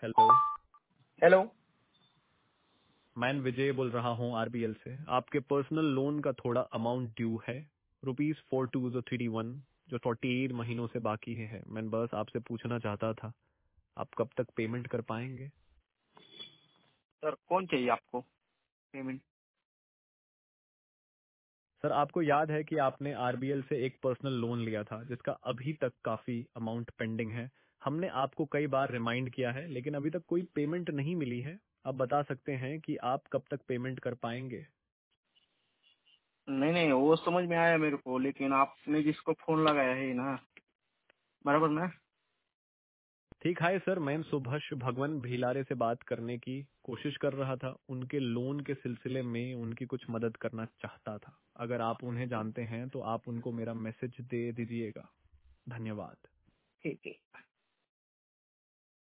Hello. Hello. मैं विजय बोल रहा हूँ आरबीएल से। आपके पर्सनल लोन का थोड़ा अमाउंट ड्यू है, ₹4203D1, जो 48 महीनों से बाकी है। मैं बस आपसे पूछना चाहता था, आप कब तक पेमेंट कर पाएंगे? सर कौन चाहिए आपको पेमेंट? सर, आपको याद है कि आपने आरबीएल से एक पर्सनल लोन लिया था जिसका अभी तक काफी अमाउंट पेंडिंग है। हमने आपको कई बार रिमाइंड किया है, लेकिन अभी तक कोई पेमेंट नहीं मिली है। आप बता सकते हैं कि आप कब तक पेमेंट कर पाएंगे? नहीं नहीं, वो समझ में आया मेरे को, लेकिन आपने जिसको फोन लगाया है ना, बराबर ना? ठीक है सर, मैं सुभाष भगवान भीलारे से बात करने की कोशिश कर रहा था। उनके लोन के सिलसिले में उनकी कुछ मदद करना चाहता था। अगर आप उन्हें जानते हैं तो आप उनको मेरा मैसेज दे दीजिएगा। धन्यवाद। ठीक है।